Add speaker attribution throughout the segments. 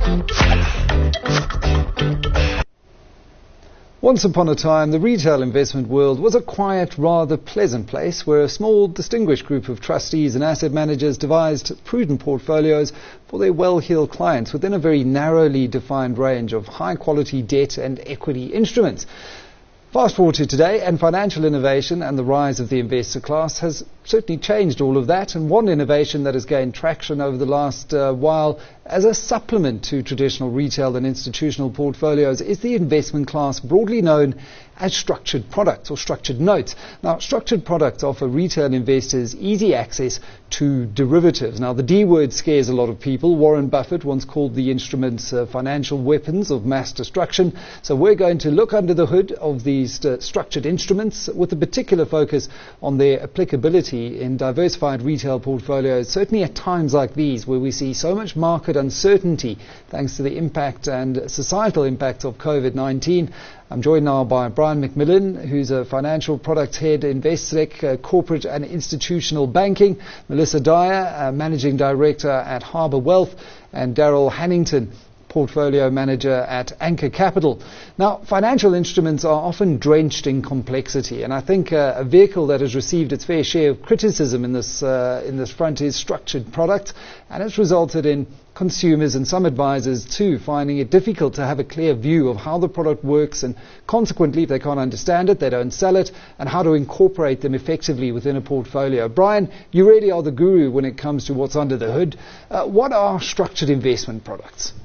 Speaker 1: Once upon a time, the retail investment world was a quiet, rather pleasant place where a small, distinguished group of trustees and asset managers devised prudent portfolios for their well-heeled clients within a very narrowly defined range of high-quality debt and equity instruments. Fast forward to today, and financial innovation and the rise of the investor class has certainly changed all of that. And one innovation that has gained traction over the last while as a supplement to traditional retail and institutional portfolios is the investment class broadly known as structured products or structured notes. Now, structured products offer retail investors easy access to derivatives. Now, the D word scares a lot of people. Warren Buffett once called the instruments financial weapons of mass destruction. So we're going to look under the hood of these structured instruments with a particular focus on their applicability in diversified retail portfolios, certainly at times like these where we see so much market uncertainty thanks to the impact and societal impacts of COVID-19. I'm joined now by Brian McMillan, who's a financial products head, Investec, corporate and institutional banking, Melissa Dyer, managing director at Harbour Wealth, and Daryl Hannington, portfolio manager at Anchor Capital. Now, financial instruments are often drenched in complexity, and I think a vehicle that has received its fair share of criticism in this front is structured products, and it's resulted in consumers and some advisors too finding it difficult to have a clear view of how the product works, and consequently, if they can't understand it, they don't sell it, and how to incorporate them effectively within a portfolio. Brian, you really are the guru when it comes to what's under the hood. What are structured investment products?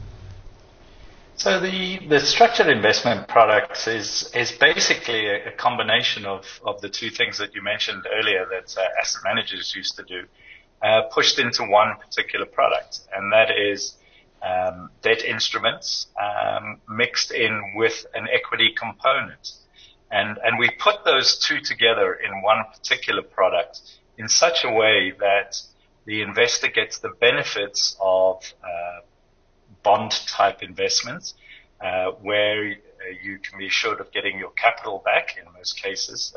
Speaker 2: So the structured investment products is basically a combination of the two things that you mentioned earlier that asset managers used to do, pushed into one particular product, and that is debt instruments mixed in with an equity component. And we put those two together in one particular product in such a way that the investor gets the benefits of bond-type investments, where you can be assured of getting your capital back in most cases,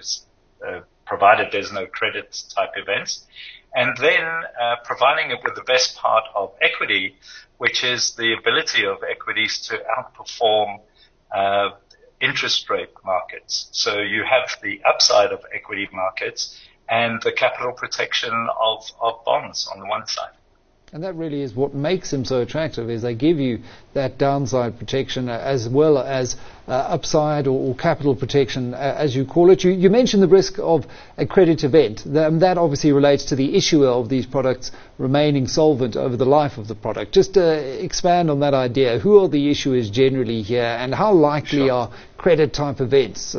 Speaker 2: provided there's no credit-type events, and then providing it with the best part of equity, which is the ability of equities to outperform interest rate markets. So you have the upside of equity markets and the capital protection of bonds on the one side.
Speaker 1: And that really is what makes them so attractive, is they give you that downside protection as well as upside or capital protection, as you call it. You mentioned the risk of a credit event. That obviously relates to the issuer of these products remaining solvent over the life of the product. Just expand on that idea. Who are the issuers generally here, and how likely are credit-type events?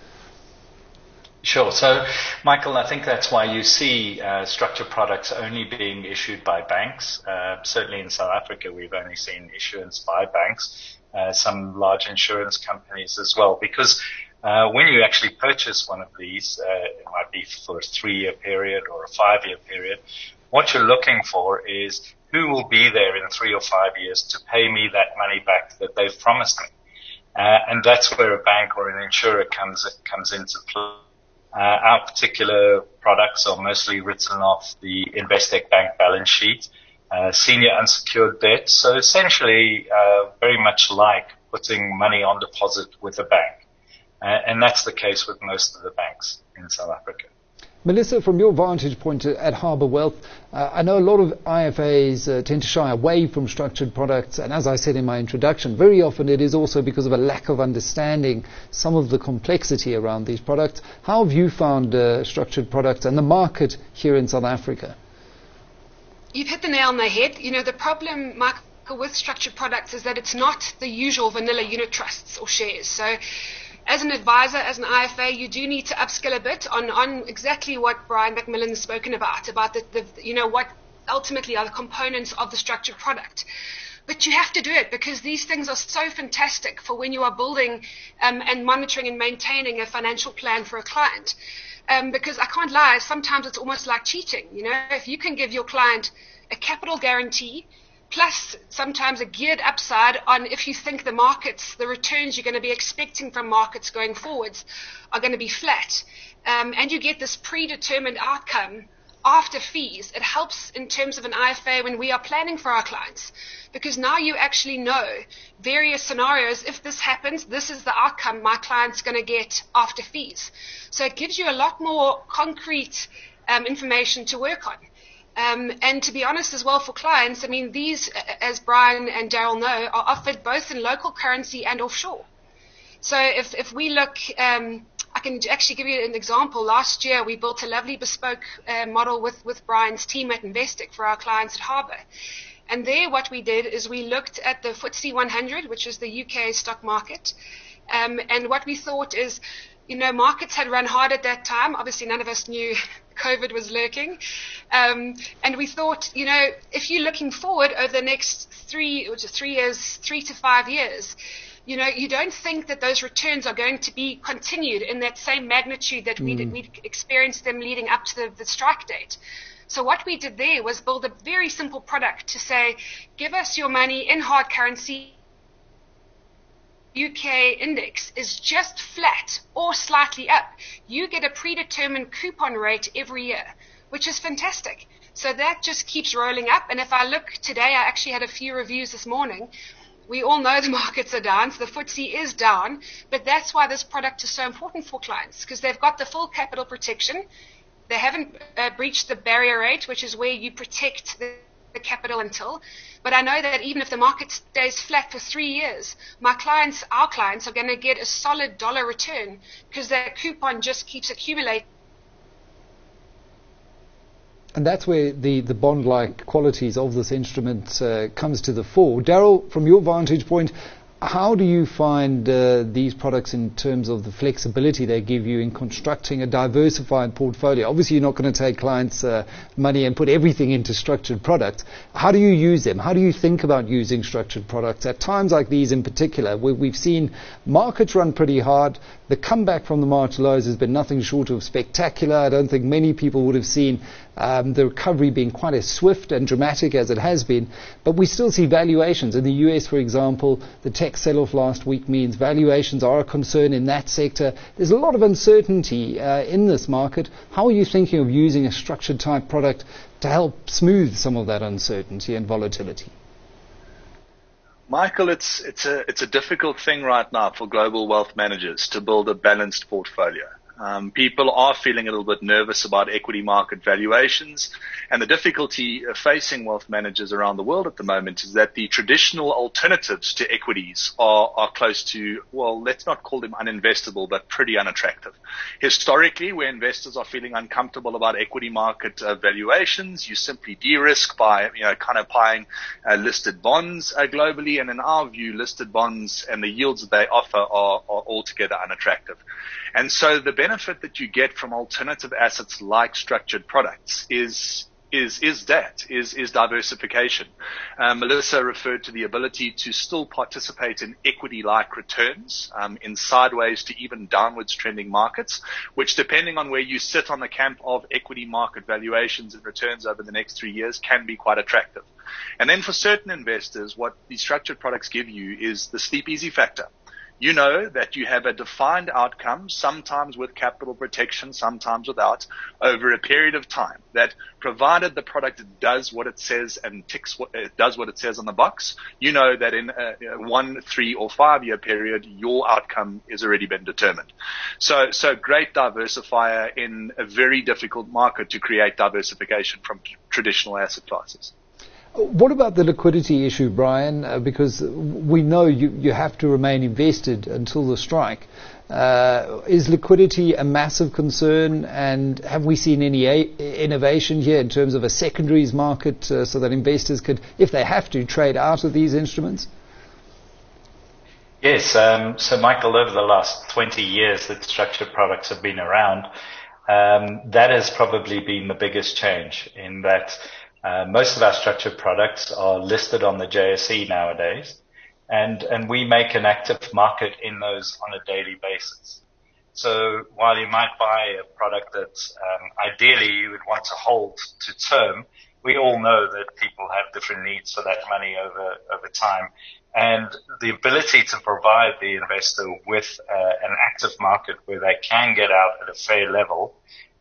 Speaker 2: Sure. So, Michael, I think that's why you see structured products only being issued by banks. Certainly in South Africa, we've only seen issuance by banks, some large insurance companies as well, because when you actually purchase one of these, it might be for a 3-year period or a 5-year period, what you're looking for is who will be there in 3 or 5 years to pay me that money back that they've promised me. And that's where a bank or an insurer comes into play. Our particular products are mostly written off the Investec Bank balance sheet, senior unsecured debt. So essentially, very much like putting money on deposit with a bank. And that's the case with most of the banks in South Africa.
Speaker 1: Melissa, from your vantage point at Harbour Wealth, I know a lot of IFAs tend to shy away from structured products, and as I said in my introduction, very often it is also because of a lack of understanding some of the complexity around these products. How have you found structured products and the market here in South Africa?
Speaker 3: You've hit the nail on the head. You know, the problem, Michael, with structured products is that it's not the usual vanilla unit trusts or shares. So as an advisor, as an IFA, you do need to upskill a bit on exactly what Brian McMillan has spoken about the what ultimately are the components of the structured product. But you have to do it because these things are so fantastic for when you are building and monitoring and maintaining a financial plan for a client. Because I can't lie, sometimes it's almost like cheating. You know, if you can give your client a capital guarantee, plus sometimes a geared upside on if you think the markets, the returns you're going to be expecting from markets going forwards are going to be flat, and you get this predetermined outcome after fees, it helps in terms of an IFA when we are planning for our clients, because now you actually know various scenarios. If this happens, this is the outcome my client's going to get after fees. So it gives you a lot more concrete information to work on. And to be honest as well for clients, I mean, these, as Brian and Daryl know, are offered both in local currency and offshore. So if we look, I can actually give you an example. Last year, we built a lovely bespoke model with Brian's team at Investec for our clients at Harbour. And there what we did is we looked at the FTSE 100, which is the UK stock market. And what we thought is, you know, markets had run hard at that time. Obviously, none of us knew COVID was lurking. And we thought, you know, if you're looking forward over the next 3 to 5 years, you know, you don't think that those returns are going to be continued in that same magnitude that we'd experienced them leading up to the strike date. So what we did there was build a very simple product to say, give us your money in hard currency. UK index is just flat or slightly up. You get a predetermined coupon rate every year, which is fantastic. So that just keeps rolling up. And if I look today, I actually had a few reviews this morning. We all know the markets are down, so the FTSE is down, but that's why this product is so important for clients, because they've got the full capital protection. They haven't breached the barrier rate, which is where you protect the capital until. But I know that even if the market stays flat for 3 years, our clients are going to get a solid dollar return because their coupon just keeps accumulating.
Speaker 1: And that's where the bond-like qualities of this instrument comes to the fore. Daryl, from your vantage point, how do you find these products in terms of the flexibility they give you in constructing a diversified portfolio? Obviously, you're not going to take clients' money and put everything into structured products. How do you use them? How do you think about using structured products at times like these in particular, where we've seen markets run pretty hard? The comeback from the March lows has been nothing short of spectacular. I don't think many people would have seen the recovery being quite as swift and dramatic as it has been. But we still see valuations. In the US, for example, the tech sell-off last week means valuations are a concern in that sector. There's a lot of uncertainty in this market. How are you thinking of using a structured type product to help smooth some of that uncertainty and volatility?
Speaker 4: Michael, it's a difficult thing right now for global wealth managers to build a balanced portfolio. People are feeling a little bit nervous about equity market valuations, and the difficulty facing wealth managers around the world at the moment is that the traditional alternatives to equities are close to, well, let's not call them uninvestable, but pretty unattractive. Historically, where investors are feeling uncomfortable about equity market valuations, you simply de-risk by, kind of buying listed bonds globally, and in our view, listed bonds and the yields that they offer are altogether unattractive. And so the benefit that you get from alternative assets like structured products is diversification. Melissa referred to the ability to still participate in equity-like returns in sideways to even downwards trending markets, which, depending on where you sit on the camp of equity market valuations and returns over the next 3 years, can be quite attractive. And then for certain investors, what these structured products give you is the sleep easy factor. You know that you have a defined outcome, sometimes with capital protection, sometimes without, over a period of time, that provided the product does what it says and does what it says on the box, you know that in a 1, 3 or 5 year period, your outcome has already been determined. So great diversifier in a very difficult market to create diversification from traditional asset classes.
Speaker 1: What about the liquidity issue, Brian? Because we know you have to remain invested until the strike. Is liquidity a massive concern? And have we seen any innovation here in terms of a secondaries market so that investors could, if they have to, trade out of these instruments?
Speaker 2: Yes. So, Michael, over the last 20 years that structured products have been around, that has probably been the biggest change in that most of our structured products are listed on the JSE nowadays, and we make an active market in those on a daily basis. So while you might buy a product that ideally you would want to hold to term, we all know that people have different needs for that money over time. And the ability to provide the investor with an active market where they can get out at a fair level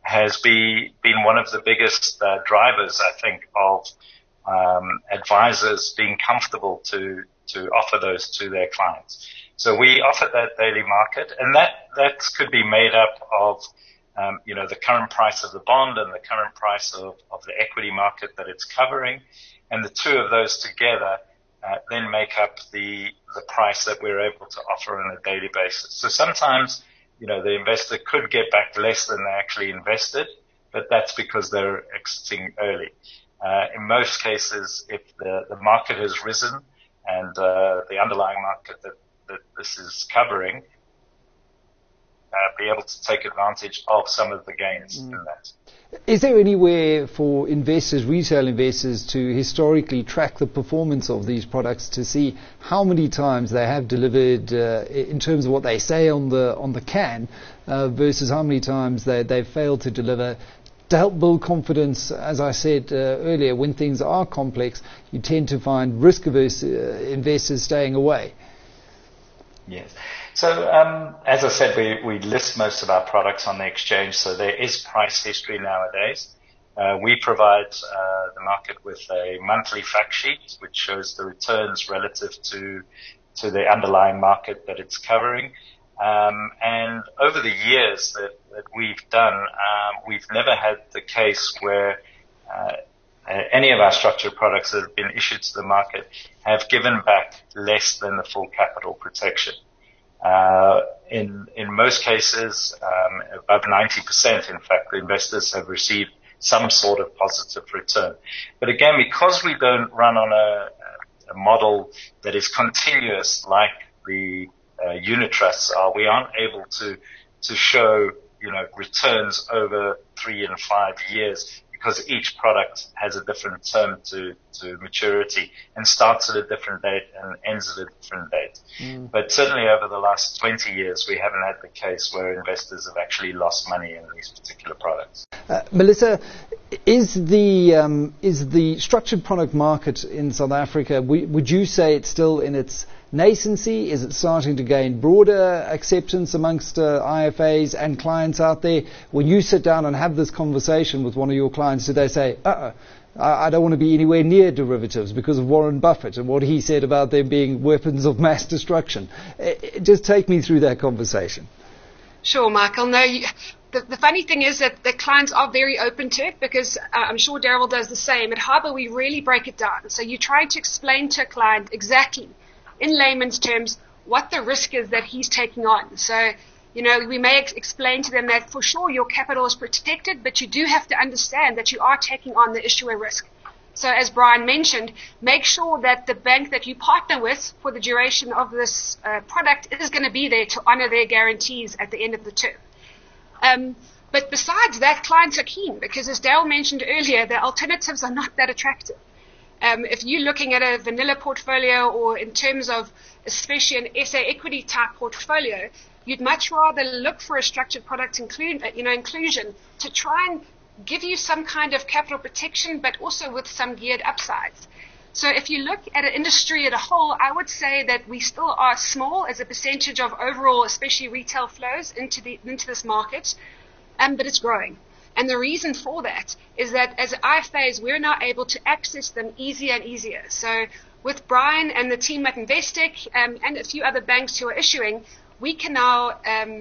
Speaker 2: has been one of the biggest drivers, I think, of advisors being comfortable to offer those to their clients. So we offer that daily market, and that could be made up of the current price of the bond and the current price of the equity market that it's covering, and the two of those together then make up the price that we're able to offer on a daily basis. So sometimes, the investor could get back less than they actually invested, but that's because they're exiting early. In most cases, if the market has risen and the underlying market that this is covering, be able to take advantage of some of the gains in that.
Speaker 1: Is there any way for investors, retail investors, to historically track the performance of these products to see how many times they have delivered in terms of what they say on the can versus how many times they've failed to deliver? To help build confidence, as I said earlier, when things are complex, you tend to find risk-averse investors staying away.
Speaker 2: Yes. So, as I said, we list most of our products on the exchange, so there is price history nowadays. We provide the market with a monthly fact sheet, which shows the returns relative to the underlying market that it's covering. And over the years that we've done, we've never had the case where any of our structured products that have been issued to the market have given back less than the full capital protection. In most cases, above 90%, in fact, the investors have received some sort of positive return. But again, because we don't run on a model that is continuous like the unit trusts are, we aren't able to show returns over 3 and 5 years, because each product has a different term to maturity and starts at a different date and ends at a different date. But certainly over the last 20 years, we haven't had the case where investors have actually lost money in these particular products.
Speaker 1: Melissa, is the structured product market in South Africa, would you say it's still in its nascency? Is it starting to gain broader acceptance amongst IFAs and clients out there? When you sit down and have this conversation with one of your clients, do they say, I don't want to be anywhere near derivatives because of Warren Buffett and what he said about them being weapons of mass destruction? Just take me through that conversation.
Speaker 3: Sure, Michael. No, the funny thing is that the clients are very open to it, because I'm sure Daryl does the same. At Harbour, we really break it down. So you try to explain to a client exactly, in layman's terms, what the risk is that he's taking on. So, we may explain to them that for sure your capital is protected, but you do have to understand that you are taking on the issuer risk. So as Brian mentioned, make sure that the bank that you partner with for the duration of this product is going to be there to honor their guarantees at the end of the term. But besides that, clients are keen, because as Dale mentioned earlier, the alternatives are not that attractive. If you're looking at a vanilla portfolio, or in terms of especially an SA equity type portfolio, you'd much rather look for a structured product inclusion to try and give you some kind of capital protection, but also with some geared upsides. So if you look at an industry as a whole, I would say that we still are small as a percentage of overall, especially retail flows into this market, but it's growing. And the reason for that is that as IFAs, we're now able to access them easier and easier. So with Brian and the team at Investec and a few other banks who are issuing, we can now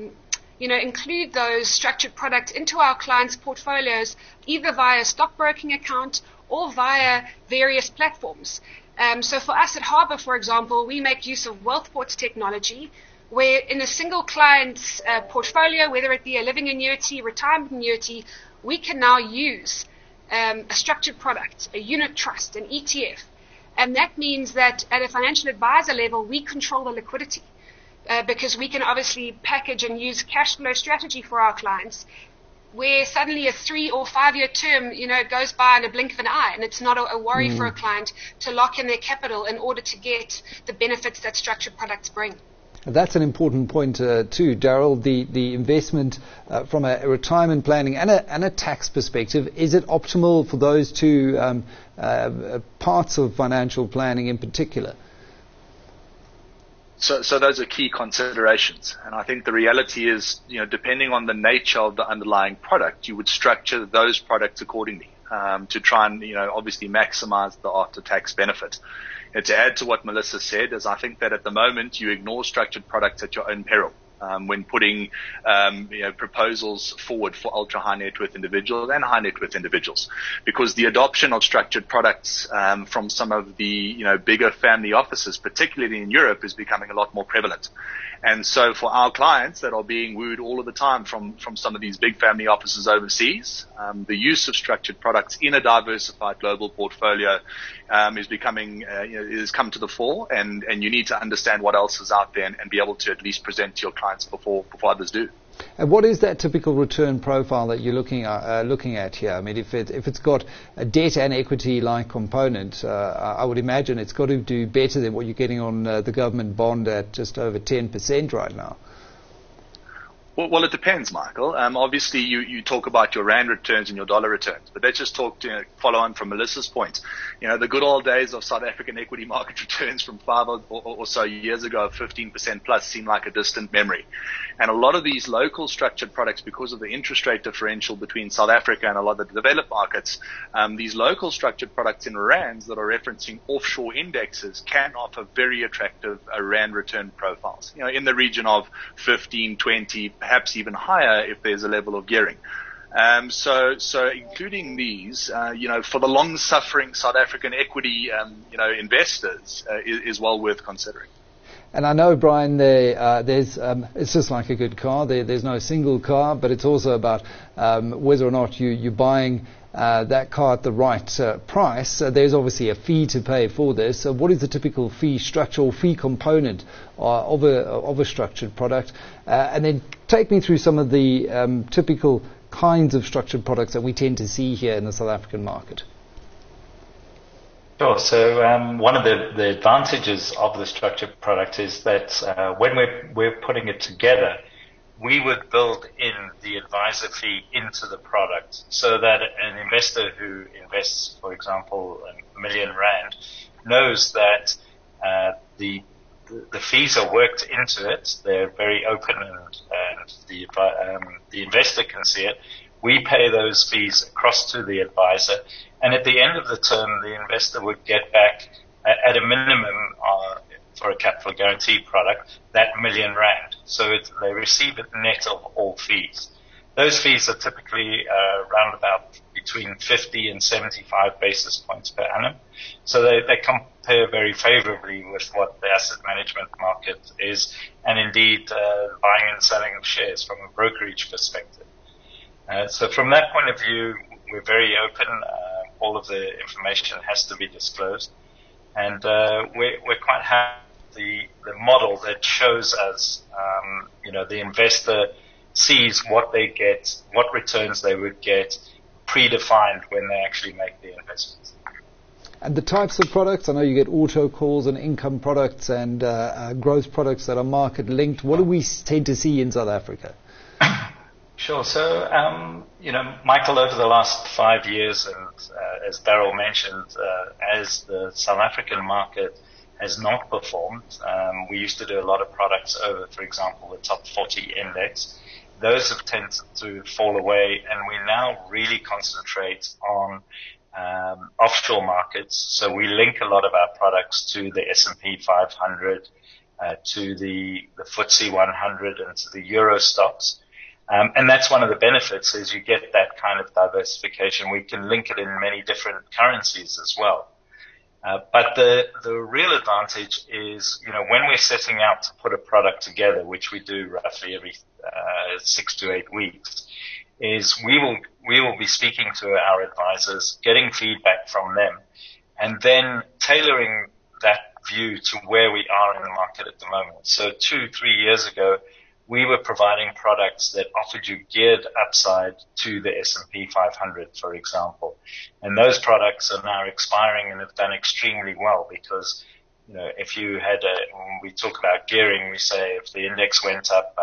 Speaker 3: include those structured products into our clients' portfolios, either via a stockbroking account or via various platforms. So for us at Harbour, for example, we make use of WealthPort's technology, where in a single client's portfolio, whether it be a living annuity, retirement annuity, we can now use a structured product, a unit trust, an ETF. And that means that at a financial advisor level, we control the liquidity. Because we can obviously package and use cash flow strategy for our clients, where suddenly a 3 or 5 year term, goes by in a blink of an eye, and it's not a worry for a client to lock in their capital in order to get the benefits that structured products bring.
Speaker 1: That's an important point too, Daryl. The investment from a retirement planning and a tax perspective, is it optimal for those two parts of financial planning in particular?
Speaker 4: So those are key considerations. And I think the reality is, depending on the nature of the underlying product, you would structure those products accordingly, to try and, obviously maximize the after-tax benefit. And to add to what Melissa said, is I think that at the moment you ignore structured products at your own peril. When putting, proposals forward for ultra high net worth individuals and high net worth individuals, because the adoption of structured products, from some of the, bigger family offices, particularly in Europe, is becoming a lot more prevalent. And so for our clients that are being wooed all of the time from some of these big family offices overseas, the use of structured products in a diversified global portfolio, is becoming, is come to the fore, and you need to understand what else is out there and be able to at least present to your clients before others do.
Speaker 1: And what is that typical return profile that you're looking at here? I mean, if it's got a debt and equity-like component, I would imagine it's got to do better than what you're getting on the government bond at just over 10% right now.
Speaker 4: Well, it depends, Michael. Obviously, you talk about your rand returns and your dollar returns, but let's just talk follow on from Melissa's point. The good old days of South African equity market returns from 5 or so years ago of 15% plus seem like a distant memory. And a lot of these local structured products, because of the interest rate differential between South Africa and a lot of the developed markets, these local structured products in rands that are referencing offshore indexes can offer very attractive rand return profiles, in the region of 15, 20, perhaps even higher if there's a level of gearing. So including these, for the long-suffering South African equity, investors, is well worth considering.
Speaker 1: And I know, Brian, there's it's just like a good car. There's no single car, but it's also about whether or not you're buying that car at the right price. There's obviously a fee to pay for this. So what is the typical fee structure or fee component of a structured product? And then take me through some of the typical kinds of structured products that we tend to see here in the South African market.
Speaker 2: Sure. So one of the advantages of the structured product is that when we're putting it together, we would build in the advisor fee into the product, so that an investor who invests, for example, R1 million, knows that the fees are worked into it. They're very open, and the investor can see it. We pay those fees across to the advisor, and at the end of the term, the investor would get back, at a minimum, for a capital guarantee product, that R1 million. So they receive it net of all fees. Those fees are typically around about between 50 and 75 basis points per annum. So they compare very favorably with what the asset management market is, and indeed buying and selling of shares from a brokerage perspective. So from that point of view, we're very open. All of the information has to be disclosed. And we're quite happy with the model that shows us, the investor sees what they get, what returns they would get, predefined when they actually make the investments.
Speaker 1: And the types of products, I know you get auto calls and income products and growth products that are market linked. What do we tend to see in South Africa?
Speaker 2: Sure. So, Michael, over the last 5 years, and as Beryl mentioned, as the South African market has not performed, we used to do a lot of products over, for example, the top 40 index. Those have tended to fall away, and we now really concentrate on offshore markets. So we link a lot of our products to the S&P 500, to the FTSE 100, and to the Euro stocks. And that's one of the benefits, is you get that kind of diversification. We can link it in many different currencies as well. But the real advantage is, when we're setting out to put a product together, which we do roughly every 6 to 8 weeks, is we will be speaking to our advisors, getting feedback from them, and then tailoring that view to where we are in the market at the moment. So 2-3 years ago, we were providing products that offered you geared upside to the S&P 500, for example. And those products are now expiring and have done extremely well, because, if you had when we talk about gearing, we say if the index went up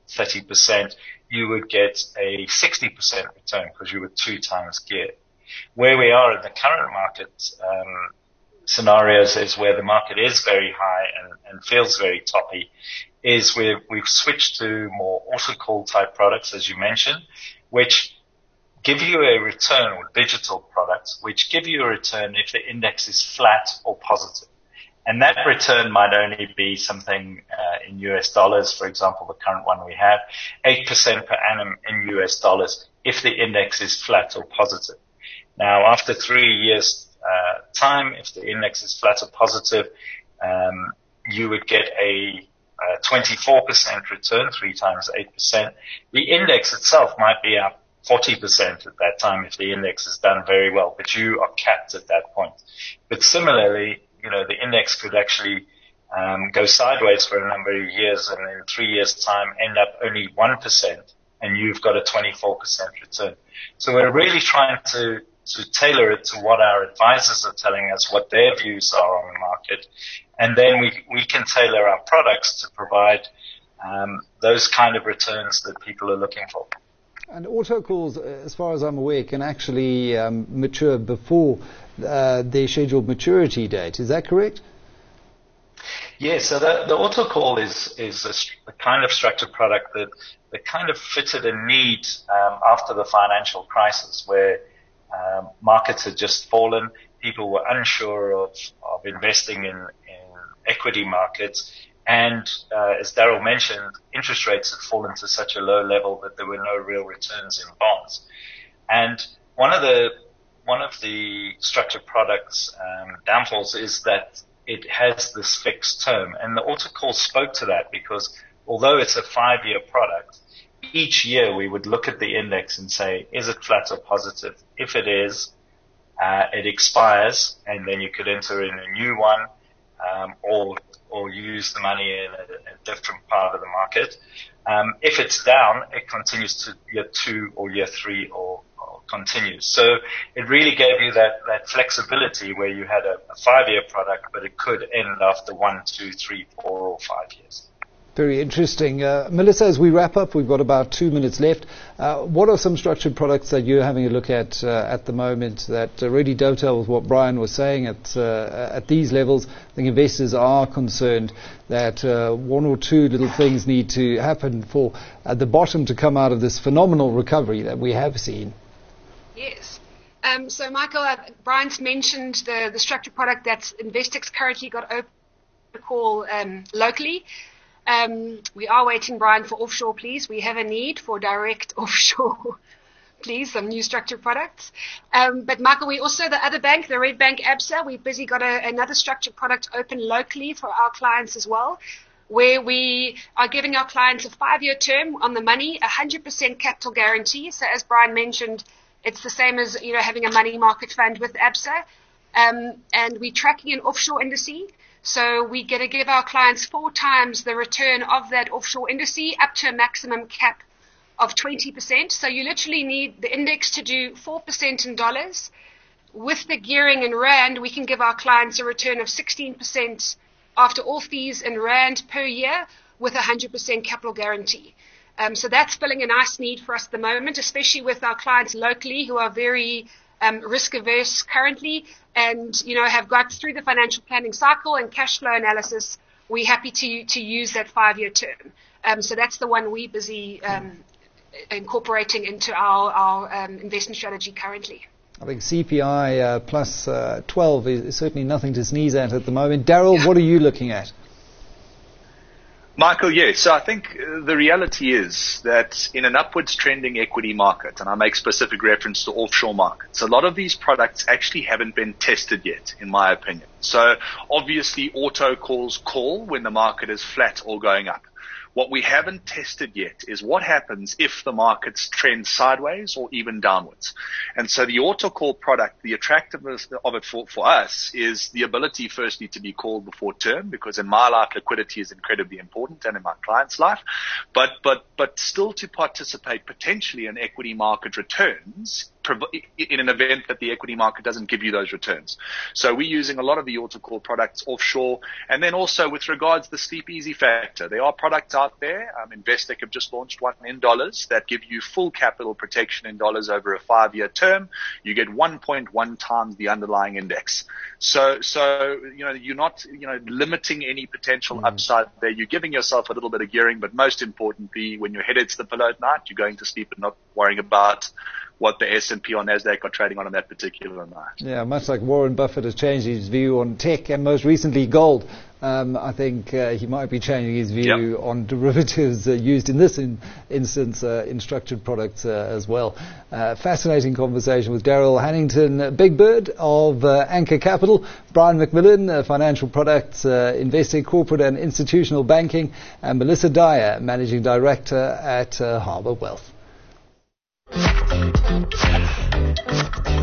Speaker 2: 30%, you would get a 60% return because you were 2 times geared. Where we are in the current market scenarios is where the market is very high and feels very toppy is where we've switched to more auto-call type products, as you mentioned, which give you a return, or digital products, which give you a return if the index is flat or positive. And that return might only be something in US dollars, for example, the current one we have, 8% per annum in US dollars if the index is flat or positive. Now, after 3 years time, if the index is flat or positive, you would get a 24% return, 3 times 8%. The index itself might be up 40% at that time if the index has done very well, but you are capped at that point. But similarly, the index could actually go sideways for a number of years and in 3 years' time end up only 1% and you've got a 24% return. So we're really trying to tailor it to what our advisors are telling us, what their views are on the market, and then we can tailor our products to provide those kind of returns that people are looking for.
Speaker 1: And auto calls, as far as I'm aware, can actually mature before their scheduled maturity date. Is that correct?
Speaker 2: Yes, so the auto call is a kind of structured product that kind of fitted a need after the financial crisis where markets had just fallen. People were unsure of investing in equity markets. And as Daryl mentioned, interest rates had fallen to such a low level that there were no real returns in bonds. And one of the structured products downfalls is that it has this fixed term. And the autocall spoke to that because although it's a 5-year product, each year we would look at the index and say, is it flat or positive? If it is, it expires, and then you could enter in a new one, or use the money in a different part of the market. If it's down, it continues to year 2 or year 3 or continues. So it really gave you that flexibility where you had a 5-year product, but it could end after 1, 2, 3, 4, or 5 years.
Speaker 1: Very interesting. Melissa, as we wrap up, we've got about 2 minutes left. What are some structured products that you're having a look at the moment that really dovetail with what Brian was saying at these levels? I think investors are concerned that 1 or 2 little things need to happen for the bottom to come out of this phenomenal recovery that we have seen.
Speaker 3: Yes. So, Michael, Brian's mentioned the structured product that Investec currently got open to call locally. We are waiting, Brian, for offshore, please. We have a need for direct offshore, please, some new structured products. But, Michael, we also, the other bank, the Red Bank Absa, we've busy got another structured product open locally for our clients as well, where we are giving our clients a 5-year term on the money, 100% capital guarantee. So, as Brian mentioned, it's the same as, having a money market fund with Absa. And we're tracking an offshore indice. So we're going to give our clients 4 times the return of that offshore indice up to a maximum cap of 20%. So you literally need the index to do 4% in dollars. With the gearing in rand, we can give our clients a return of 16% after all fees in rand per year with 100% capital guarantee. So that's filling a nice need for us at the moment, especially with our clients locally who are very risk averse currently and, have got through the financial planning cycle and cash flow analysis. We're happy to use that 5-year term. So that's the one we're busy incorporating into our investment strategy currently.
Speaker 1: I think CPI plus 12 is certainly nothing to sneeze at the moment. Daryl, What are you looking at?
Speaker 4: Michael, yes. So I think the reality is that in an upwards trending equity market, and I make specific reference to offshore markets, a lot of these products actually haven't been tested yet, in my opinion. So obviously auto calls call when the market is flat or going up. What we haven't tested yet is what happens if the markets trend sideways or even downwards. And so the auto call product, the attractiveness of it for us is the ability firstly to be called before term, because in my life liquidity is incredibly important and in my client's life, but still to participate potentially in equity market returns in an event that the equity market doesn't give you those returns. So we're using a lot of the AutoCall products offshore. And then also with regards to the Sleep Easy factor, there are products out there. Investec have just launched one in dollars that give you full capital protection in dollars over a 5-year term. You get 1.1 times the underlying index. So, you're not, limiting any potential upside there. You're giving yourself a little bit of gearing, but most importantly, when you're headed to the pillow at night, you're going to sleep and not worrying about what the S&P or NASDAQ are trading on that particular night.
Speaker 1: Yeah, much like Warren Buffett has changed his view on tech and most recently gold. I think he might be changing his view on derivatives used in this instance in structured products as well. Fascinating conversation with Daryl Hannington, Big Bird of Anchor Capital, Brian McMillan, Financial Products, Investing Corporate and Institutional Banking, and Melissa Dyer, Managing Director at Harbour Wealth.